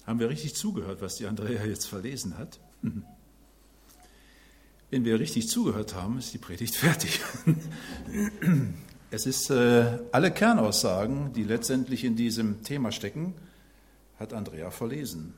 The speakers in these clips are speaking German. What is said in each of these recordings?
Haben wir richtig zugehört, was die Andrea jetzt verlesen hat? Wenn wir richtig zugehört haben, ist die Predigt fertig. Es ist alle Kernaussagen, die letztendlich in diesem Thema stecken, hat Andrea verlesen.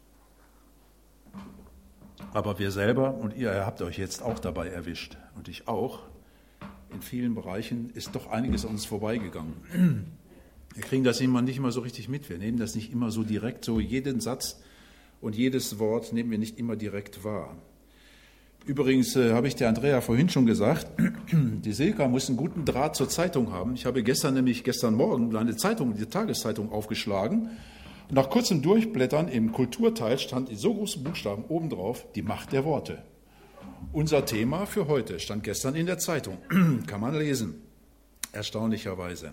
Aber wir selber und ihr habt euch jetzt auch dabei erwischt und ich auch. In vielen Bereichen ist doch einiges an uns vorbeigegangen. Wir kriegen das immer nicht immer so richtig mit. Wir nehmen das nicht immer so direkt, so jeden Satz und jedes Wort nehmen wir nicht immer direkt wahr. Übrigens habe ich der Andrea vorhin schon gesagt, die Silka muss einen guten Draht zur Zeitung haben. Ich habe gestern Morgen eine Zeitung, die Tageszeitung aufgeschlagen. Und nach kurzem Durchblättern im Kulturteil stand in so großen Buchstaben obendrauf die Macht der Worte. Unser Thema für heute stand gestern in der Zeitung. Kann man lesen, erstaunlicherweise.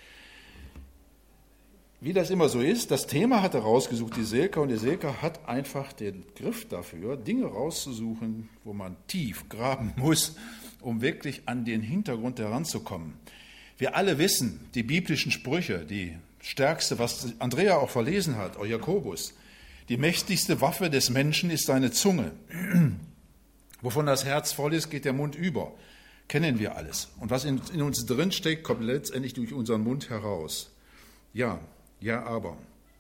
Wie das immer so ist, das Thema hatte rausgesucht die Silke und die Silke hat einfach den Griff dafür, Dinge rauszusuchen, wo man tief graben muss, um wirklich an den Hintergrund heranzukommen. Wir alle wissen, die biblischen Sprüche, die stärkste, was Andrea auch verlesen hat, auch Jakobus, die mächtigste Waffe des Menschen ist seine Zunge. Wovon das Herz voll ist, geht der Mund über. Kennen wir alles. Und was in uns drin steckt, kommt letztendlich durch unseren Mund heraus. Ja, aber.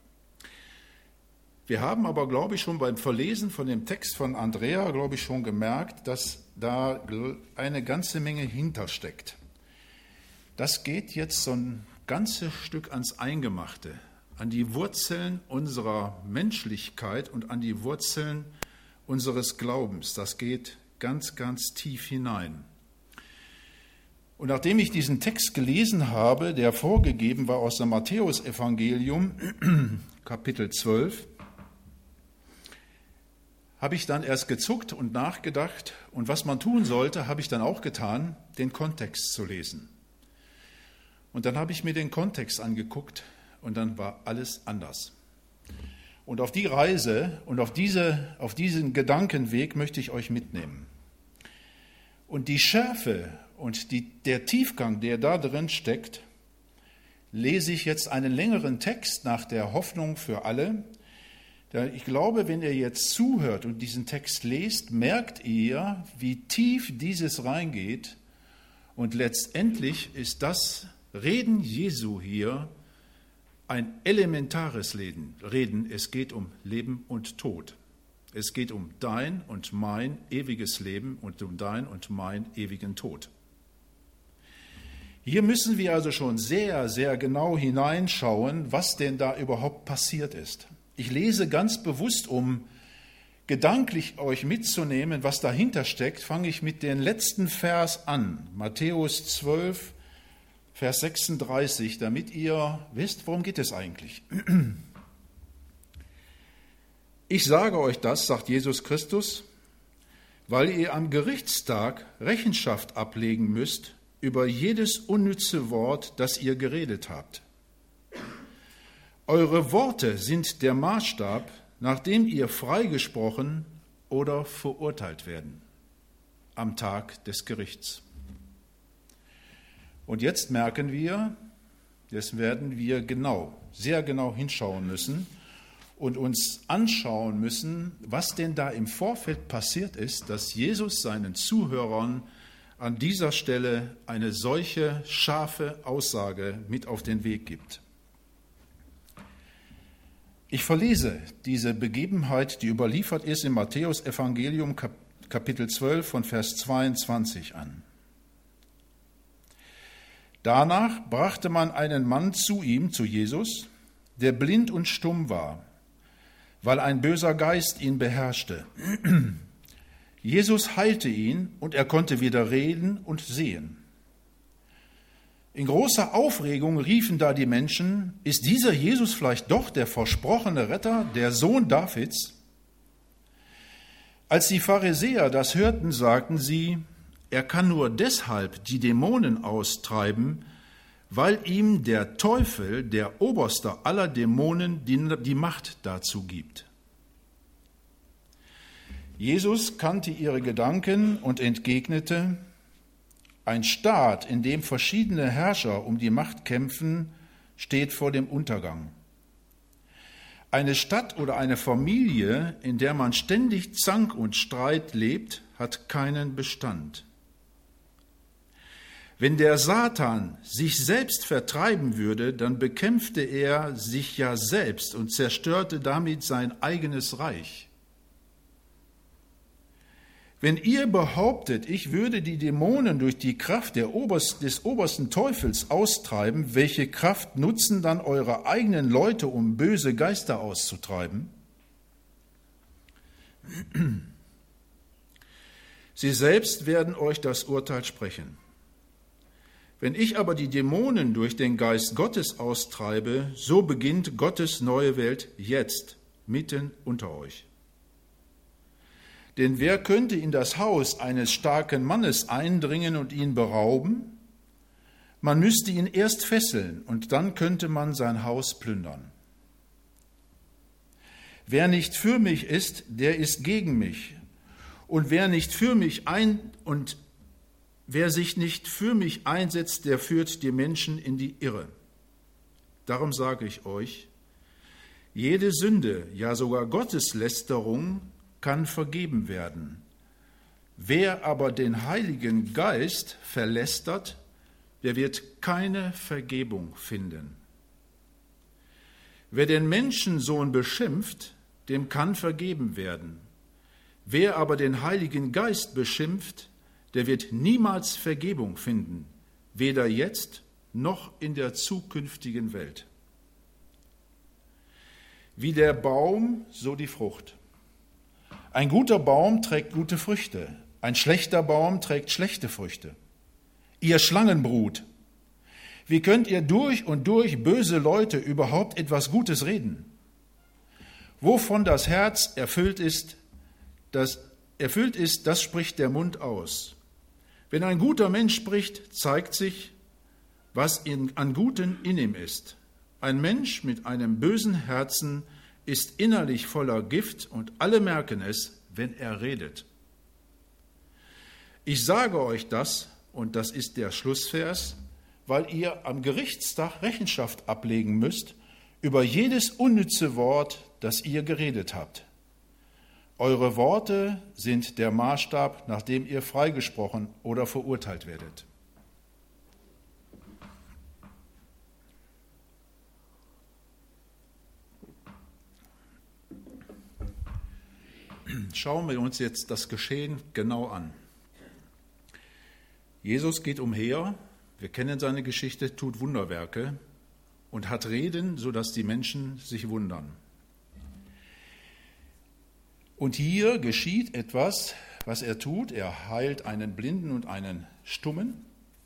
Wir haben aber, glaube ich, schon beim Verlesen von dem Text von Andrea, glaube ich, schon gemerkt, dass da eine ganze Menge hintersteckt. Das geht jetzt so ein ganzes Stück ans Eingemachte, an die Wurzeln unserer Menschlichkeit und an die Wurzeln unseres Glaubens. Das geht ganz, ganz tief hinein. Und nachdem ich diesen Text gelesen habe, der vorgegeben war aus dem Matthäusevangelium, Kapitel 12, habe ich dann erst gezuckt und nachgedacht. Und was man tun sollte, habe ich dann auch getan, den Kontext zu lesen. Und dann habe ich mir den Kontext angeguckt und dann war alles anders. Und auf die Reise und auf diesen Gedankenweg möchte ich euch mitnehmen. Und die Schärfe und der Tiefgang, der da drin steckt, lese ich jetzt einen längeren Text nach der Hoffnung für alle. Ich glaube, wenn ihr jetzt zuhört und diesen Text lest, merkt ihr, wie tief dieses reingeht. Und letztendlich ist das Reden Jesu hier ein elementares Reden. Es geht um Leben und Tod. Es geht um dein und mein ewiges Leben und um dein und mein ewigen Tod. Hier müssen wir also schon sehr, sehr genau hineinschauen, was denn da überhaupt passiert ist. Ich lese ganz bewusst, um gedanklich euch mitzunehmen, was dahinter steckt, fange ich mit dem letzten Vers an, Matthäus 12, Vers 36, damit ihr wisst, worum geht es eigentlich. Ich sage euch das, sagt Jesus Christus, weil ihr am Gerichtstag Rechenschaft ablegen müsst über jedes unnütze Wort, das ihr geredet habt. Eure Worte sind der Maßstab, nach dem ihr freigesprochen oder verurteilt werden am Tag des Gerichts. Und jetzt merken wir, jetzt werden wir sehr genau hinschauen müssen und uns anschauen müssen, was denn da im Vorfeld passiert ist, dass Jesus seinen Zuhörern an dieser Stelle eine solche scharfe Aussage mit auf den Weg gibt. Ich verlese diese Begebenheit, die überliefert ist im Matthäusevangelium Kapitel 12 von Vers 22 an. Danach brachte man einen Mann zu ihm, zu Jesus, der blind und stumm war, weil ein böser Geist ihn beherrschte. Jesus heilte ihn und er konnte wieder reden und sehen. In großer Aufregung riefen da die Menschen, ist dieser Jesus vielleicht doch der versprochene Retter, der Sohn Davids? Als die Pharisäer das hörten, sagten sie, er kann nur deshalb die Dämonen austreiben, weil ihm der Teufel, der Oberste aller Dämonen, die Macht dazu gibt. Jesus kannte ihre Gedanken und entgegnete, ein Staat, in dem verschiedene Herrscher um die Macht kämpfen, steht vor dem Untergang. Eine Stadt oder eine Familie, in der man ständig Zank und Streit lebt, hat keinen Bestand. Wenn der Satan sich selbst vertreiben würde, dann bekämpfte er sich ja selbst und zerstörte damit sein eigenes Reich. Wenn ihr behauptet, ich würde die Dämonen durch die Kraft des obersten Teufels austreiben, welche Kraft nutzen dann eure eigenen Leute, um böse Geister auszutreiben? Sie selbst werden euch das Urteil sprechen. Wenn ich aber die Dämonen durch den Geist Gottes austreibe, so beginnt Gottes neue Welt jetzt, mitten unter euch. Denn wer könnte in das Haus eines starken Mannes eindringen und ihn berauben? Man müsste ihn erst fesseln und dann könnte man sein Haus plündern. Wer nicht für mich ist, der ist gegen mich. Und wer sich nicht für mich einsetzt, der führt die Menschen in die Irre. Darum sage ich euch, jede Sünde, ja sogar Gotteslästerung, kann vergeben werden. Wer aber den Heiligen Geist verlästert, der wird keine Vergebung finden. Wer den Menschensohn beschimpft, dem kann vergeben werden. Wer aber den Heiligen Geist beschimpft, der wird niemals Vergebung finden, weder jetzt noch in der zukünftigen Welt. Wie der Baum, so die Frucht. Ein guter Baum trägt gute Früchte, ein schlechter Baum trägt schlechte Früchte. Ihr Schlangenbrut, wie könnt ihr durch und durch böse Leute überhaupt etwas Gutes reden? Wovon das Herz erfüllt ist, das spricht der Mund aus. Wenn ein guter Mensch spricht, zeigt sich, was an Guten in ihm ist. Ein Mensch mit einem bösen Herzen ist innerlich voller Gift und alle merken es, wenn er redet. Ich sage euch das, und das ist der Schlussvers, weil ihr am Gerichtstag Rechenschaft ablegen müsst über jedes unnütze Wort, das ihr geredet habt. Eure Worte sind der Maßstab, nach dem ihr freigesprochen oder verurteilt werdet. Schauen wir uns jetzt das Geschehen genau an. Jesus geht umher, wir kennen seine Geschichte, tut Wunderwerke und hat Reden, sodass die Menschen sich wundern. Und hier geschieht etwas, was er tut. Er heilt einen Blinden und einen Stummen.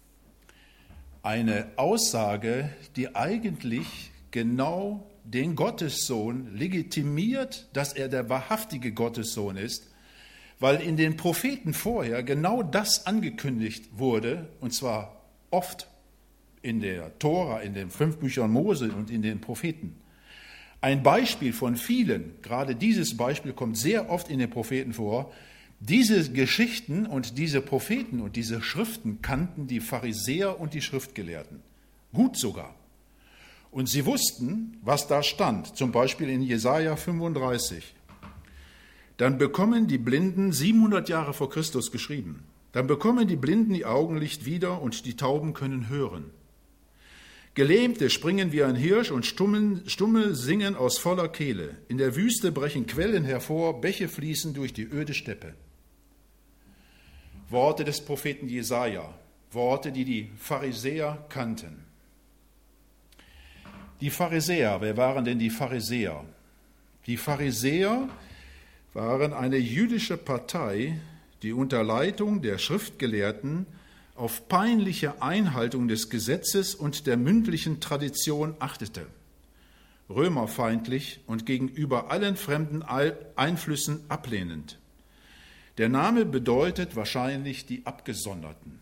Eine Aussage, die eigentlich genau den Gottessohn legitimiert, dass er der wahrhaftige Gottessohn ist, weil in den Propheten vorher genau das angekündigt wurde, und zwar oft in der Tora, in den 5 Büchern Mose und in den Propheten. Ein Beispiel von vielen, gerade dieses Beispiel kommt sehr oft in den Propheten vor. Diese Geschichten und diese Propheten und diese Schriften kannten die Pharisäer und die Schriftgelehrten. Gut sogar. Und sie wussten, was da stand, zum Beispiel in Jesaja 35. Dann bekommen die Blinden, 700 Jahre vor Christus geschrieben, dann bekommen die Blinden die Augenlicht wieder und die Tauben können hören. Gelähmte springen wie ein Hirsch und Stumme singen aus voller Kehle. In der Wüste brechen Quellen hervor, Bäche fließen durch die öde Steppe. Worte des Propheten Jesaja, Worte, die die Pharisäer kannten. Die Pharisäer, wer waren denn die Pharisäer? Die Pharisäer waren eine jüdische Partei, die unter Leitung der Schriftgelehrten auf peinliche Einhaltung des Gesetzes und der mündlichen Tradition achtete, römerfeindlich und gegenüber allen fremden Einflüssen ablehnend. Der Name bedeutet wahrscheinlich die Abgesonderten.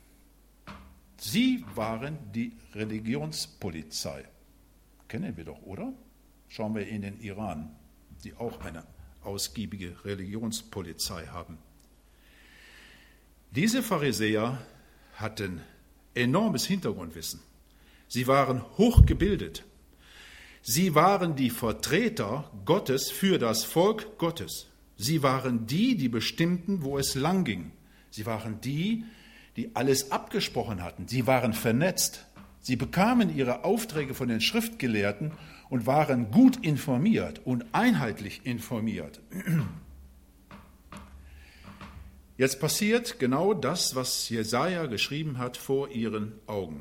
Sie waren die Religionspolizei. Kennen wir doch, oder? Schauen wir in den Iran, die auch eine ausgiebige Religionspolizei haben. Diese Pharisäer hatten enormes Hintergrundwissen. Sie waren hochgebildet. Sie waren die Vertreter Gottes für das Volk Gottes. Sie waren die, die bestimmten, wo es lang ging. Sie waren die, die alles abgesprochen hatten. Sie waren vernetzt. Sie bekamen ihre Aufträge von den Schriftgelehrten und waren gut informiert und einheitlich informiert. Jetzt passiert genau das, was Jesaja geschrieben hat, vor ihren Augen.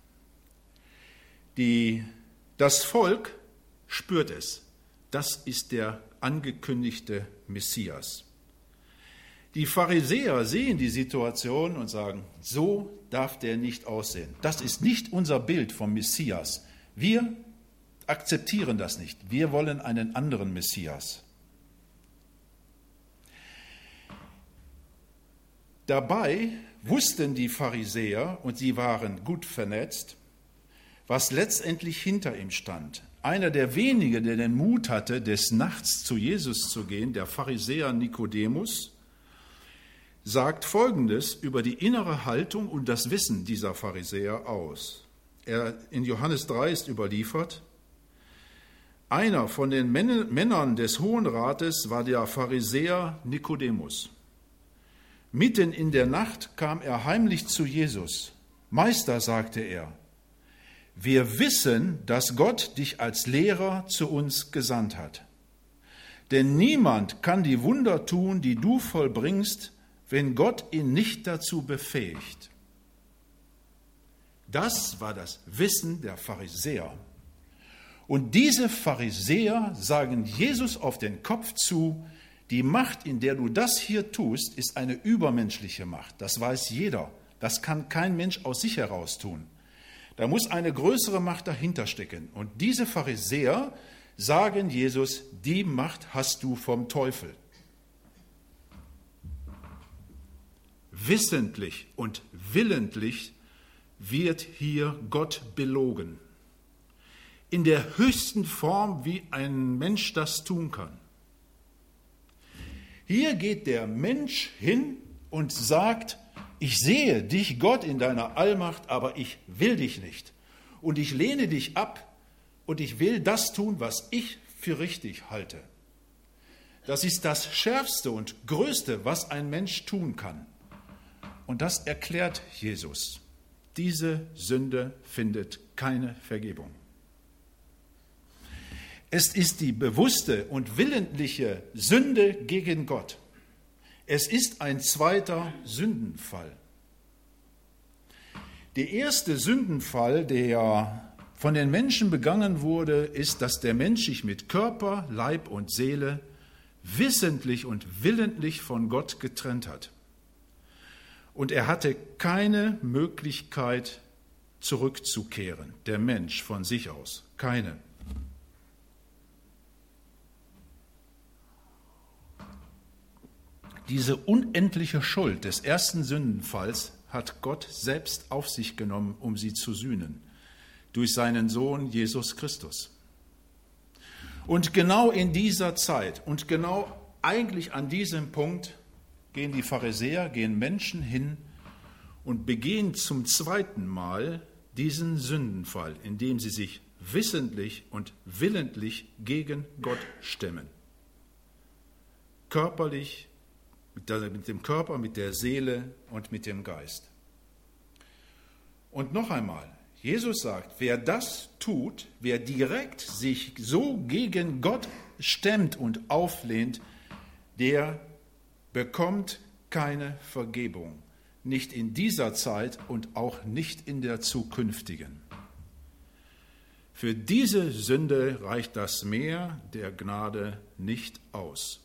Das Volk spürt es. Das ist der angekündigte Messias. Die Pharisäer sehen die Situation und sagen, so darf der nicht aussehen. Das ist nicht unser Bild vom Messias. Wir akzeptieren das nicht. Wir wollen einen anderen Messias. Dabei wussten die Pharisäer, und sie waren gut vernetzt, was letztendlich hinter ihm stand. Einer der wenigen, der den Mut hatte, des Nachts zu Jesus zu gehen, der Pharisäer Nikodemus, sagt Folgendes über die innere Haltung und das Wissen dieser Pharisäer aus. In Johannes 3 ist überliefert, einer von den Männern des Hohen Rates war der Pharisäer Nikodemus. Mitten in der Nacht kam er heimlich zu Jesus. Meister, sagte er, wir wissen, dass Gott dich als Lehrer zu uns gesandt hat. Denn niemand kann die Wunder tun, die du vollbringst, wenn Gott ihn nicht dazu befähigt. Das war das Wissen der Pharisäer. Und diese Pharisäer sagen Jesus auf den Kopf zu, die Macht, in der du das hier tust, ist eine übermenschliche Macht. Das weiß jeder. Das kann kein Mensch aus sich heraus tun. Da muss eine größere Macht dahinter stecken. Und diese Pharisäer sagen Jesus, die Macht hast du vom Teufel. Wissentlich und willentlich wird hier Gott belogen. In der höchsten Form, wie ein Mensch das tun kann. Hier geht der Mensch hin und sagt, ich sehe dich, Gott, in deiner Allmacht, aber ich will dich nicht. Und ich lehne dich ab und ich will das tun, was ich für richtig halte. Das ist das Schärfste und Größte, was ein Mensch tun kann. Und das erklärt Jesus. Diese Sünde findet keine Vergebung. Es ist die bewusste und willentliche Sünde gegen Gott. Es ist ein zweiter Sündenfall. Der erste Sündenfall, der von den Menschen begangen wurde, ist, dass der Mensch sich mit Körper, Leib und Seele wissentlich und willentlich von Gott getrennt hat. Und er hatte keine Möglichkeit zurückzukehren, der Mensch von sich aus, keine. Diese unendliche Schuld des ersten Sündenfalls hat Gott selbst auf sich genommen, um sie zu sühnen, durch seinen Sohn Jesus Christus. Und genau in dieser Zeit und genau eigentlich an diesem Punkt gehen die Pharisäer, gehen Menschen hin und begehen zum zweiten Mal diesen Sündenfall, indem sie sich wissentlich und willentlich gegen Gott stemmen. Körperlich, mit dem Körper, mit der Seele und mit dem Geist. Und noch einmal, Jesus sagt, wer das tut, wer direkt sich so gegen Gott stemmt und auflehnt, der bekommt keine Vergebung. Nicht in dieser Zeit und auch nicht in der zukünftigen. Für diese Sünde reicht das Meer der Gnade nicht aus.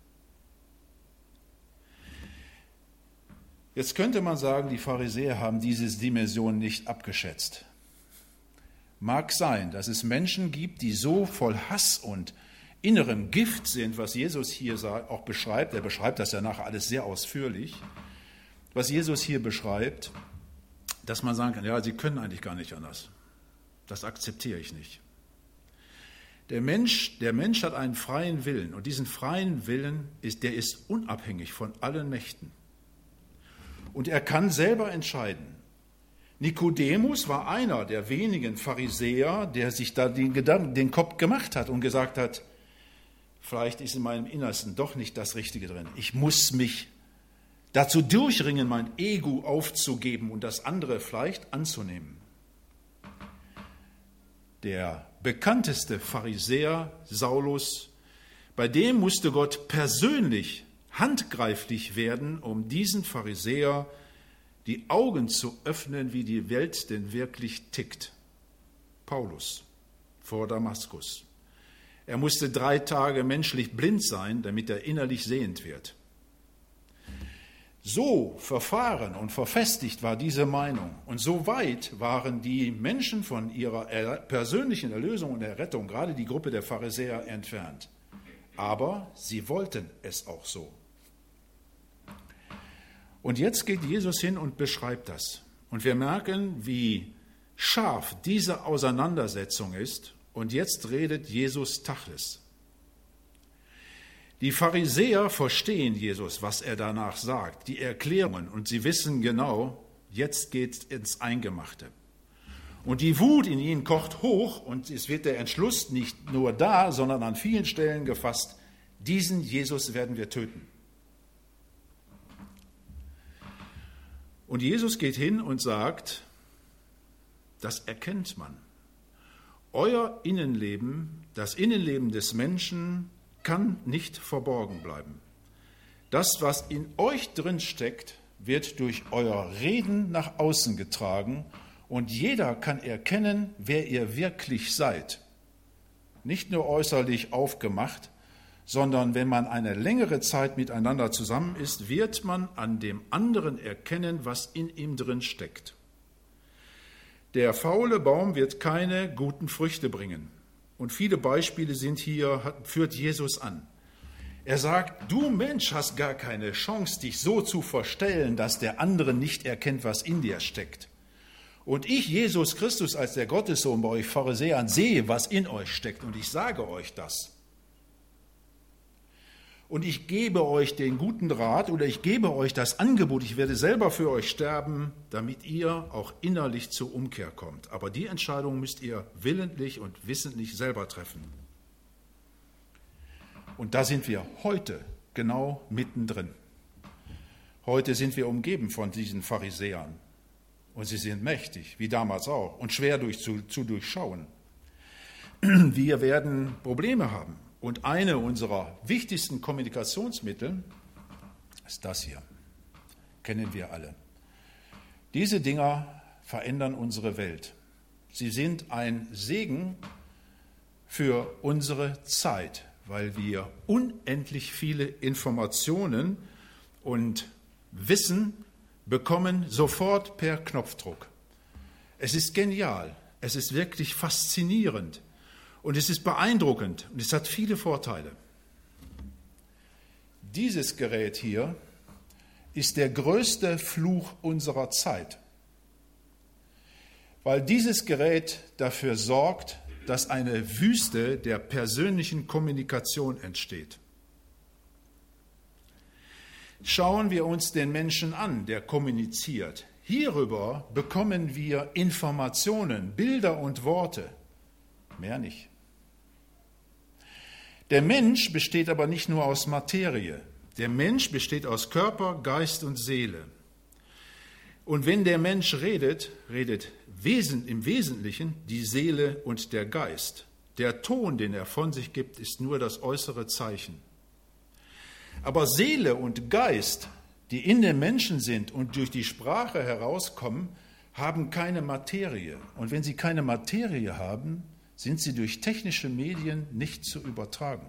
Jetzt könnte man sagen, die Pharisäer haben diese Dimension nicht abgeschätzt. Mag sein, dass es Menschen gibt, die so voll Hass und innerem Gift sind, was Jesus hier auch beschreibt. Er beschreibt das ja nachher alles sehr ausführlich. Was Jesus hier beschreibt, dass man sagen kann, ja, sie können eigentlich gar nicht anders. Das akzeptiere ich nicht. Der Mensch hat einen freien Willen und diesen freien Willen der ist unabhängig von allen Mächten. Und er kann selber entscheiden. Nikodemus war einer der wenigen Pharisäer, der sich da den Kopf gemacht hat und gesagt hat, vielleicht ist in meinem Innersten doch nicht das Richtige drin. Ich muss mich dazu durchringen, mein Ego aufzugeben und das andere vielleicht anzunehmen. Der bekannteste Pharisäer, Saulus, bei dem musste Gott persönlich handgreiflich werden, um diesen Pharisäer die Augen zu öffnen, wie die Welt denn wirklich tickt. Paulus vor Damaskus. Er musste 3 Tage menschlich blind sein, damit er innerlich sehend wird. So verfahren und verfestigt war diese Meinung und so weit waren die Menschen von ihrer persönlichen Erlösung und Errettung, gerade die Gruppe der Pharisäer, entfernt. Aber sie wollten es auch so. Und jetzt geht Jesus hin und beschreibt das. Und wir merken, wie scharf diese Auseinandersetzung ist. Und jetzt redet Jesus Tacheles. Die Pharisäer verstehen Jesus, was er danach sagt, die Erklärungen. Und sie wissen genau, jetzt geht es ins Eingemachte. Und die Wut in ihnen kocht hoch und es wird der Entschluss nicht nur da, sondern an vielen Stellen gefasst, diesen Jesus werden wir töten. Und Jesus geht hin und sagt, das erkennt man. Euer Innenleben, das Innenleben des Menschen kann nicht verborgen bleiben. Das, was in euch drin steckt, wird durch euer Reden nach außen getragen und jeder kann erkennen, wer ihr wirklich seid. Nicht nur äußerlich aufgemacht, sondern wenn man eine längere Zeit miteinander zusammen ist, wird man an dem anderen erkennen, was in ihm drin steckt. Der faule Baum wird keine guten Früchte bringen. Und viele Beispiele führt Jesus an. Er sagt, du Mensch hast gar keine Chance, dich so zu verstellen, dass der andere nicht erkennt, was in dir steckt. Und ich, Jesus Christus, als der Gottessohn bei euch Pharisäern, sehe, was in euch steckt und ich sage euch das. Und ich gebe euch den guten Rat oder ich gebe euch das Angebot, ich werde selber für euch sterben, damit ihr auch innerlich zur Umkehr kommt. Aber die Entscheidung müsst ihr willentlich und wissentlich selber treffen. Und da sind wir heute genau mittendrin. Heute sind wir umgeben von diesen Pharisäern. Und sie sind mächtig, wie damals auch, und schwer zu durchschauen. Wir werden Probleme haben. Und eine unserer wichtigsten Kommunikationsmittel ist das hier. Kennen wir alle. Diese Dinger verändern unsere Welt. Sie sind ein Segen für unsere Zeit, weil wir unendlich viele Informationen und Wissen bekommen sofort per Knopfdruck. Es ist genial, es ist wirklich faszinierend. Und es ist beeindruckend und es hat viele Vorteile. Dieses Gerät hier ist der größte Fluch unserer Zeit, weil dieses Gerät dafür sorgt, dass eine Wüste der persönlichen Kommunikation entsteht. Schauen wir uns den Menschen an, der kommuniziert. Hierüber bekommen wir Informationen, Bilder und Worte, mehr nicht. Der Mensch besteht aber nicht nur aus Materie. Der Mensch besteht aus Körper, Geist und Seele. Und wenn der Mensch redet im Wesentlichen die Seele und der Geist. Der Ton, den er von sich gibt, ist nur das äußere Zeichen. Aber Seele und Geist, die in dem Menschen sind und durch die Sprache herauskommen, haben keine Materie. Und wenn sie keine Materie haben, sind sie durch technische Medien nicht zu übertragen.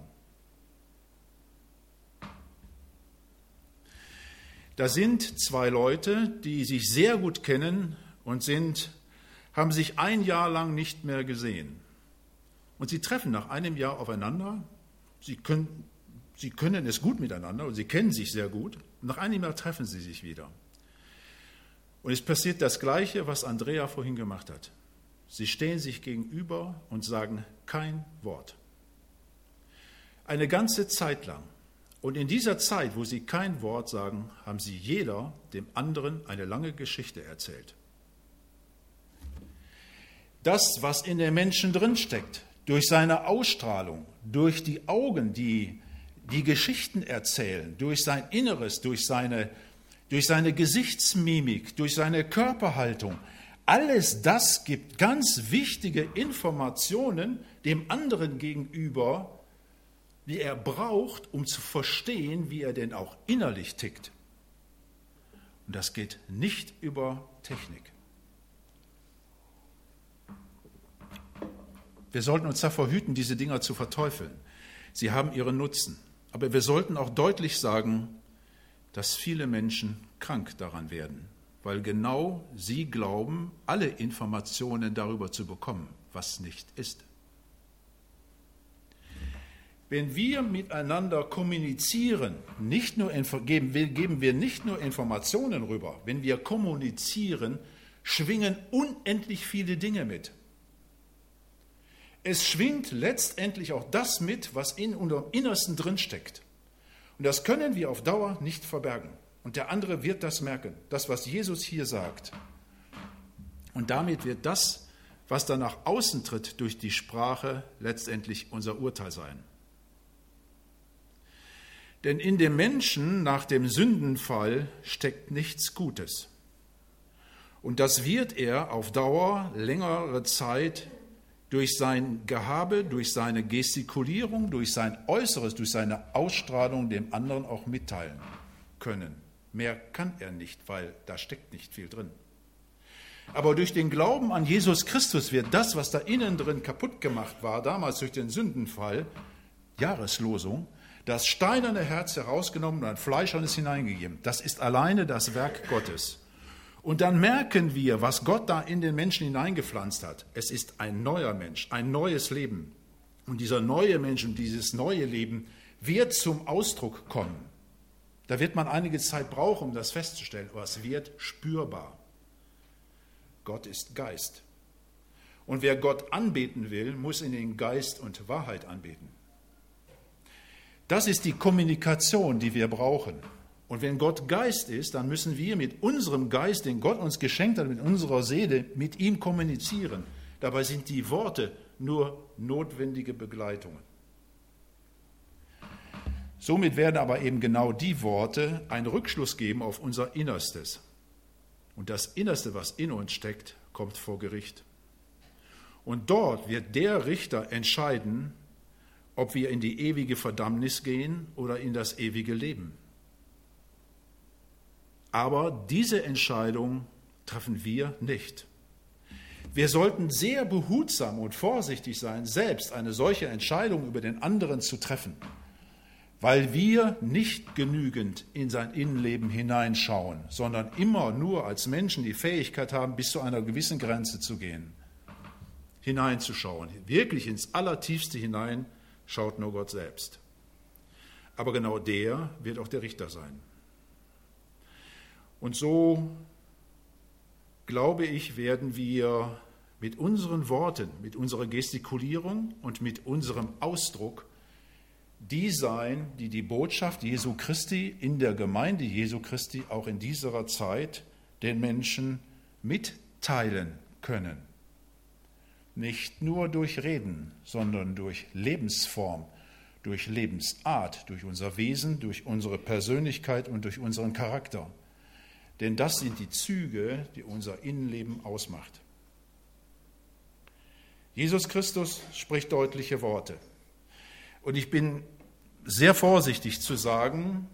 Da sind 2 Leute, die sich sehr gut kennen und haben sich 1 Jahr lang nicht mehr gesehen. Und sie treffen nach einem Jahr aufeinander. Sie können es gut miteinander und sie kennen sich sehr gut. Und nach einem Jahr treffen sie sich wieder. Und es passiert das Gleiche, was Andrea vorhin gemacht hat. Sie stehen sich gegenüber und sagen kein Wort. Eine ganze Zeit lang. Und in dieser Zeit, wo sie kein Wort sagen, haben sie jeder dem anderen eine lange Geschichte erzählt. das, was in den Menschen drinsteckt, durch seine Ausstrahlung, durch die Augen, die Geschichten erzählen, durch sein Inneres, durch seine Gesichtsmimik, durch seine Körperhaltung, alles das gibt ganz wichtige Informationen dem anderen gegenüber, die er braucht, um zu verstehen, wie er denn auch innerlich tickt. Und das geht nicht über Technik. Wir sollten uns davor hüten, diese Dinger zu verteufeln. Sie haben ihren Nutzen. Aber wir sollten auch deutlich sagen, dass viele Menschen krank daran werden, weil genau sie glauben, alle Informationen darüber zu bekommen, was nicht ist. Wenn wir miteinander kommunizieren, geben wir nicht nur Informationen rüber, wenn wir kommunizieren, schwingen unendlich viele Dinge mit. Es schwingt letztendlich auch das mit, was in unserem Innersten drinsteckt. Und das können wir auf Dauer nicht verbergen. Und der andere wird das merken, das, was Jesus hier sagt. Und damit wird das, was dann nach außen tritt, durch die Sprache letztendlich unser Urteil sein. Denn in dem Menschen nach dem Sündenfall steckt nichts Gutes. Und das wird er auf Dauer, längere Zeit, durch sein Gehabe, durch seine Gestikulierung, durch sein Äußeres, durch seine Ausstrahlung dem anderen auch mitteilen können. Mehr kann er nicht, weil da steckt nicht viel drin. Aber durch den Glauben an Jesus Christus wird das, was da innen drin kaputt gemacht war, damals durch den Sündenfall, Jahreslosung, das steinerne Herz herausgenommen und ein fleischernes hineingegeben. Das ist alleine das Werk Gottes. Und dann merken wir, was Gott da in den Menschen hineingepflanzt hat. Es ist ein neuer Mensch, ein neues Leben. Und dieser neue Mensch und dieses neue Leben wird zum Ausdruck kommen. Da wird man einige Zeit brauchen, um das festzustellen, aber es wird spürbar. Gott ist Geist. Und wer Gott anbeten will, muss ihn in Geist und Wahrheit anbeten. Das ist die Kommunikation, die wir brauchen. Und wenn Gott Geist ist, dann müssen wir mit unserem Geist, den Gott uns geschenkt hat, mit unserer Seele, mit ihm kommunizieren. Dabei sind die Worte nur notwendige Begleitungen. Somit werden aber eben genau die Worte einen Rückschluss geben auf unser Innerstes. Und das Innerste, was in uns steckt, kommt vor Gericht. Und dort wird der Richter entscheiden, ob wir in die ewige Verdammnis gehen oder in das ewige Leben. Aber diese Entscheidung treffen wir nicht. Wir sollten sehr behutsam und vorsichtig sein, selbst eine solche Entscheidung über den anderen zu treffen, weil wir nicht genügend in sein Innenleben hineinschauen, sondern immer nur als Menschen die Fähigkeit haben, bis zu einer gewissen Grenze zu gehen, hineinzuschauen. Wirklich ins Allertiefste hinein schaut nur Gott selbst. Aber genau der wird auch der Richter sein. Und so, glaube ich, werden wir mit unseren Worten, mit unserer Gestikulierung und mit unserem Ausdruck die sein, die die Botschaft Jesu Christi in der Gemeinde Jesu Christi auch in dieser Zeit den Menschen mitteilen können. Nicht nur durch Reden, sondern durch Lebensform, durch Lebensart, durch unser Wesen, durch unsere Persönlichkeit und durch unseren Charakter. Denn das sind die Züge, die unser Innenleben ausmacht. Jesus Christus spricht deutliche Worte. Und ich bin sehr vorsichtig zu sagen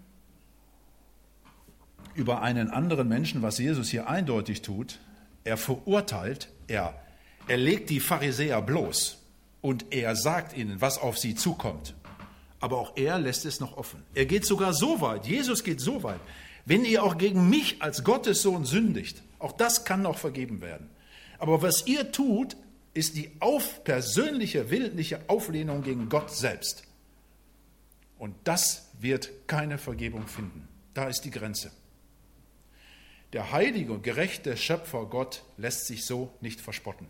über einen anderen Menschen, was Jesus hier eindeutig tut. Er verurteilt, er legt die Pharisäer bloß und er sagt ihnen, was auf sie zukommt. Aber auch er lässt es noch offen. Er geht sogar so weit, Jesus geht so weit, wenn ihr auch gegen mich als Gottes Sohn sündigt, auch das kann noch vergeben werden. Aber was ihr tut, ist die persönliche, willentliche Auflehnung gegen Gott selbst. Und das wird keine Vergebung finden. Da ist die Grenze. Der heilige und gerechte Schöpfer Gott lässt sich so nicht verspotten.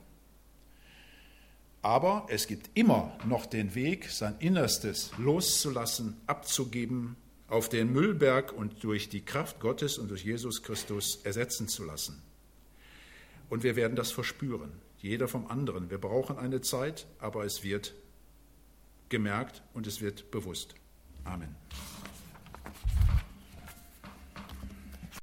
Aber es gibt immer noch den Weg, sein Innerstes loszulassen, abzugeben, auf den Müllberg und durch die Kraft Gottes und durch Jesus Christus ersetzen zu lassen. Und wir werden das verspüren. jeder vom anderen. Wir brauchen eine Zeit, aber es wird gemerkt und es wird bewusst. Amen.